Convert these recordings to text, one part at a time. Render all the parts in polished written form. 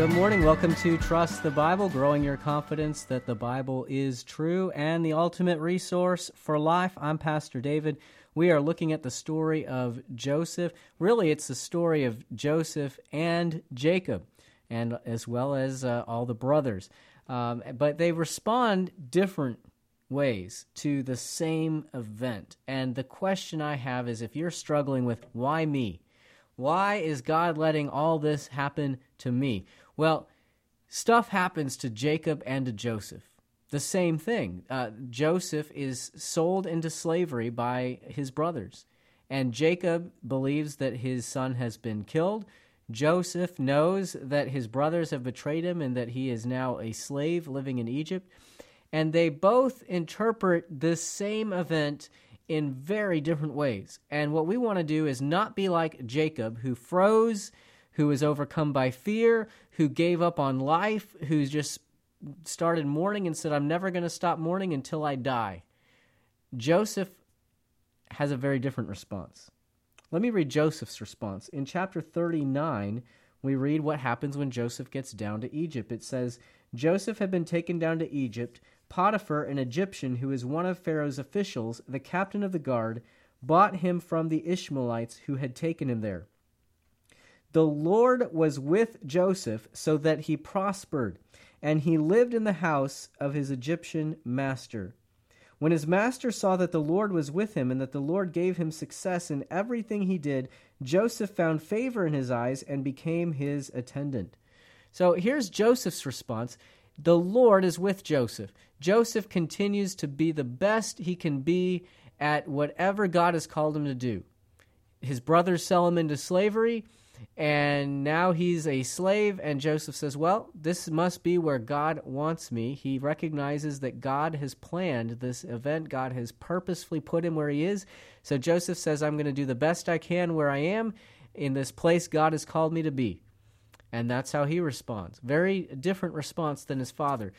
Good morning. Welcome to Trust the Bible, growing your confidence that the Bible is true and the ultimate resource for life. I'm Pastor David. We are looking at the story of Joseph. Really, it's the story of Joseph and Jacob, and as well as all the brothers. But they respond different ways to the same event. And the question I have is, if you're struggling with, why me? Why is God letting all this happen to me? Well, stuff happens to Jacob and to Joseph. The same thing. Joseph is sold into slavery by his brothers, and Jacob believes that his son has been killed. Joseph knows that his brothers have betrayed him and that he is now a slave living in Egypt, and they both interpret this same event in very different ways. And what we want to do is not be like Jacob, who froze, who was overcome by fear, who gave up on life, who just started mourning and said, I'm never going to stop mourning until I die. Joseph has a very different response. Let me read Joseph's response. In chapter 39, we read what happens when Joseph gets down to Egypt. It says, Joseph had been taken down to Egypt. Potiphar, an Egyptian who is one of Pharaoh's officials, the captain of the guard, bought him from the Ishmaelites who had taken him there. The Lord was with Joseph so that he prospered, and he lived in the house of his Egyptian master. When his master saw that the Lord was with him and that the Lord gave him success in everything he did, Joseph found favor in his eyes and became his attendant. So here's Joseph's response. The Lord is with Joseph. Joseph continues to be the best he can be at whatever God has called him to do. His brothers sell him into slavery, and now he's a slave, and Joseph says, well, this must be where God wants me. He recognizes that God has planned this event. God has purposefully put him where he is. So Joseph says, I'm going to do the best I can where I am in this place God has called me to be. And that's how he responds. Very different response than his father.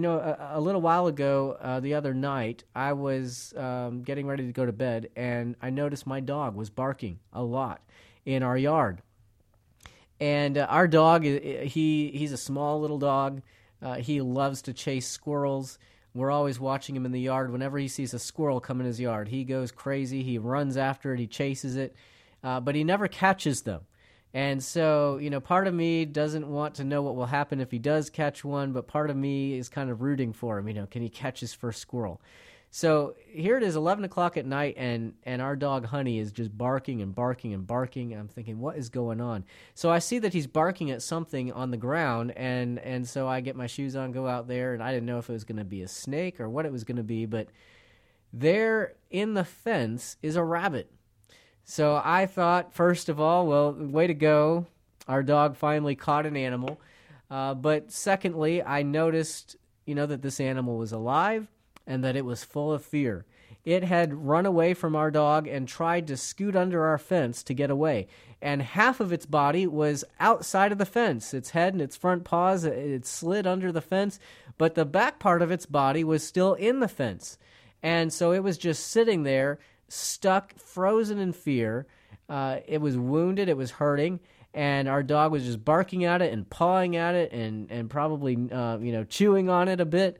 A little while ago, the other night, I was getting ready to go to bed, and I noticed my dog was barking a lot in our yard. And our dog, he's a small little dog. He loves to chase squirrels. We're always watching him in the yard. Whenever he sees a squirrel come in his yard, he goes crazy. He runs after it. He chases it. But he never catches them. And so, part of me doesn't want to know what will happen if he does catch one, but part of me is kind of rooting for him. Can he catch his first squirrel? So here it is, 11 o'clock at night, and our dog Honey is just barking and barking and barking. I'm thinking, what is going on? So I see that he's barking at something on the ground, and so I get my shoes on, go out there, and I didn't know if it was going to be a snake or what it was going to be, but there in the fence is a rabbit. So I thought, first of all, well, way to go. Our dog finally caught an animal. But secondly, I noticed, that this animal was alive and that it was full of fear. It had run away from our dog and tried to scoot under our fence to get away. And half of its body was outside of the fence. Its head and its front paws, it slid under the fence, but the back part of its body was still in the fence. And so it was just sitting there, stuck, frozen in fear. It was wounded, it was hurting, and our dog was just barking at it and pawing at it and probably chewing on it a bit.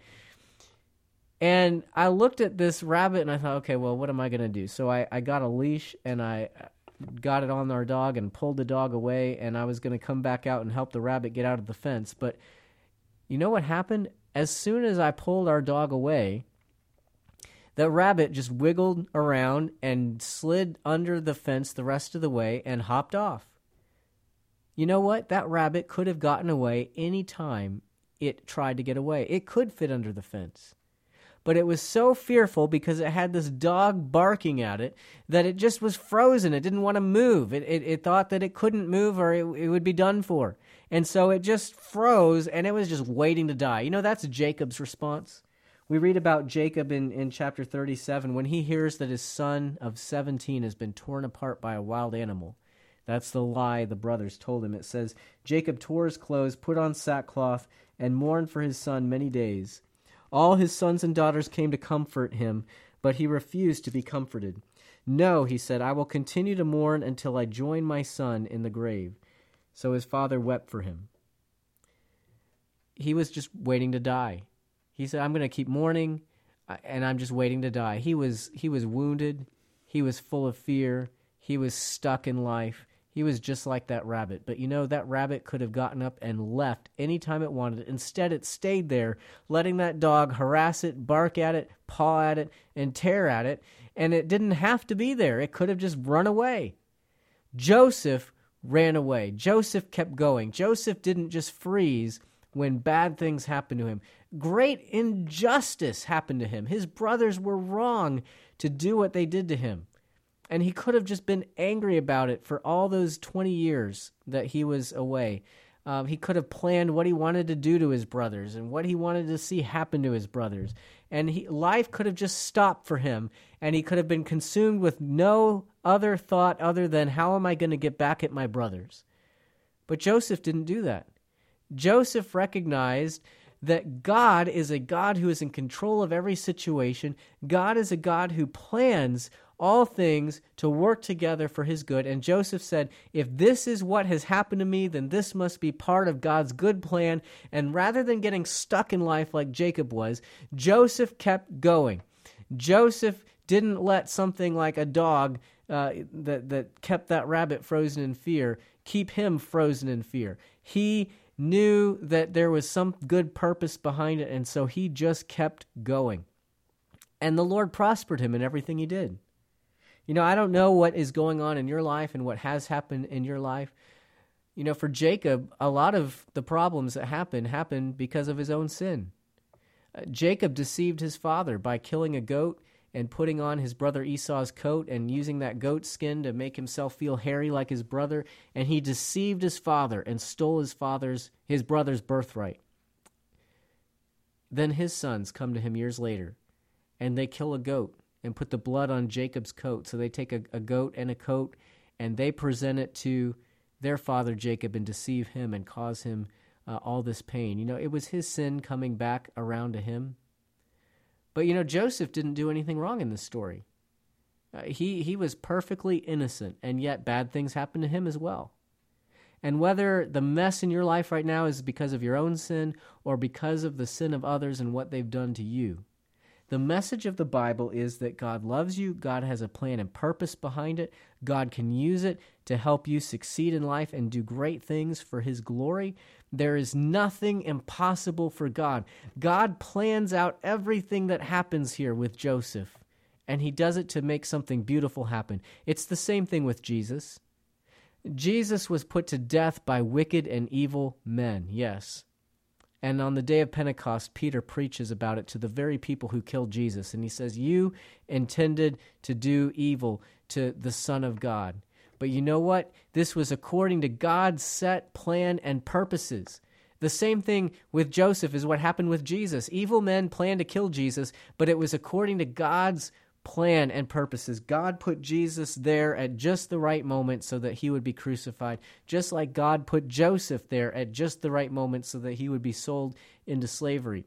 And I looked at this rabbit and I thought, okay, well, what am I going to do? So I got a leash and I got it on our dog and pulled the dog away, and I was going to come back out and help the rabbit get out of the fence. But you know what happened? As soon as I pulled our dog away, the rabbit just wiggled around and slid under the fence the rest of the way and hopped off. You know what? That rabbit could have gotten away any time it tried to get away. It could fit under the fence. But it was so fearful because it had this dog barking at it that it just was frozen. It didn't want to move. It thought that it couldn't move or it would be done for. And so it just froze, and it was just waiting to die. That's Jacob's response. We read about Jacob in chapter 37 when he hears that his son of 17 has been torn apart by a wild animal. That's the lie the brothers told him. It says, Jacob tore his clothes, put on sackcloth, and mourned for his son many days. All his sons and daughters came to comfort him, but he refused to be comforted. No, he said, I will continue to mourn until I join my son in the grave. So his father wept for him. he was just waiting to die. He said, I'm going to keep mourning, and I'm just waiting to die. He was wounded. He was full of fear. He was stuck in life. He was just like that rabbit. But that rabbit could have gotten up and left anytime it wanted. Instead, it stayed there, letting that dog harass it, bark at it, paw at it, and tear at it. And it didn't have to be there. It could have just run away. Joseph ran away. Joseph kept going. Joseph didn't just freeze when bad things happened to him. Great injustice happened to him. His brothers were wrong to do what they did to him. And he could have just been angry about it for all those 20 years that he was away. He could have planned what he wanted to do to his brothers and what he wanted to see happen to his brothers. And life could have just stopped for him, and he could have been consumed with no other thought other than, how am I going to get back at my brothers? But Joseph didn't do that. Joseph recognized that God is a God who is in control of every situation. God is a God who plans all things to work together for his good. And Joseph said, if this is what has happened to me, then this must be part of God's good plan. And rather than getting stuck in life like Jacob was, Joseph kept going. Joseph didn't let something like a dog that kept that rabbit frozen in fear keep him frozen in fear. He knew that there was some good purpose behind it, and so he just kept going. And the Lord prospered him in everything he did. I don't know what is going on in your life and what has happened in your life. For Jacob, a lot of the problems that happened because of his own sin. Jacob deceived his father by killing a goat and putting on his brother Esau's coat and using that goat skin to make himself feel hairy like his brother. And he deceived his father and stole his brother's birthright. Then his sons come to him years later, and they kill a goat and put the blood on Jacob's coat. So they take a goat and a coat, and they present it to their father Jacob and deceive him and cause him all this pain. It was his sin coming back around to him. But, Joseph didn't do anything wrong in this story. He was perfectly innocent, and yet bad things happened to him as well. And whether the mess in your life right now is because of your own sin or because of the sin of others and what they've done to you, the message of the Bible is that God loves you, God has a plan and purpose behind it, God can use it to help you succeed in life and do great things for his glory. There is nothing impossible for God. God plans out everything that happens here with Joseph, and he does it to make something beautiful happen. It's the same thing with Jesus. Jesus was put to death by wicked and evil men, yes. And on the day of Pentecost, Peter preaches about it to the very people who killed Jesus. And he says, you intended to do evil to the Son of God. But you know what? This was according to God's set plan and purposes. The same thing with Joseph is what happened with Jesus. Evil men planned to kill Jesus, but it was according to God's plan and purposes. God put Jesus there at just the right moment so that he would be crucified, just like God put Joseph there at just the right moment so that he would be sold into slavery.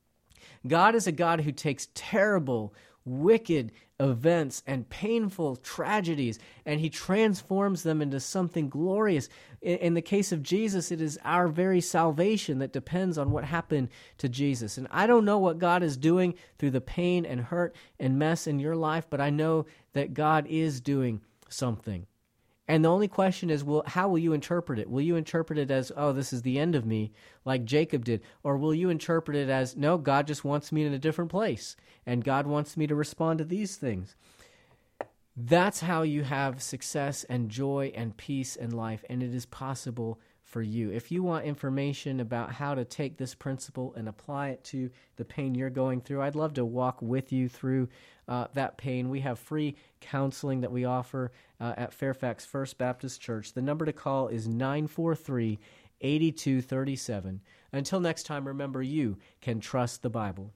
God is a God who takes terrible, wicked events and painful tragedies, and he transforms them into something glorious. In the case of Jesus, it is our very salvation that depends on what happened to Jesus. And I don't know what God is doing through the pain and hurt and mess in your life, but I know that God is doing something. And the only question is, how will you interpret it? Will you interpret it as, oh, this is the end of me, like Jacob did? Or will you interpret it as, no, God just wants me in a different place, and God wants me to respond to these things? That's how you have success and joy and peace in life, and it is possible for you. If you want information about how to take this principle and apply it to the pain you're going through, I'd love to walk with you through that pain. We have free counseling that we offer at Fairfax First Baptist Church. The number to call is 943-8237. Until next time, remember, you can trust the Bible.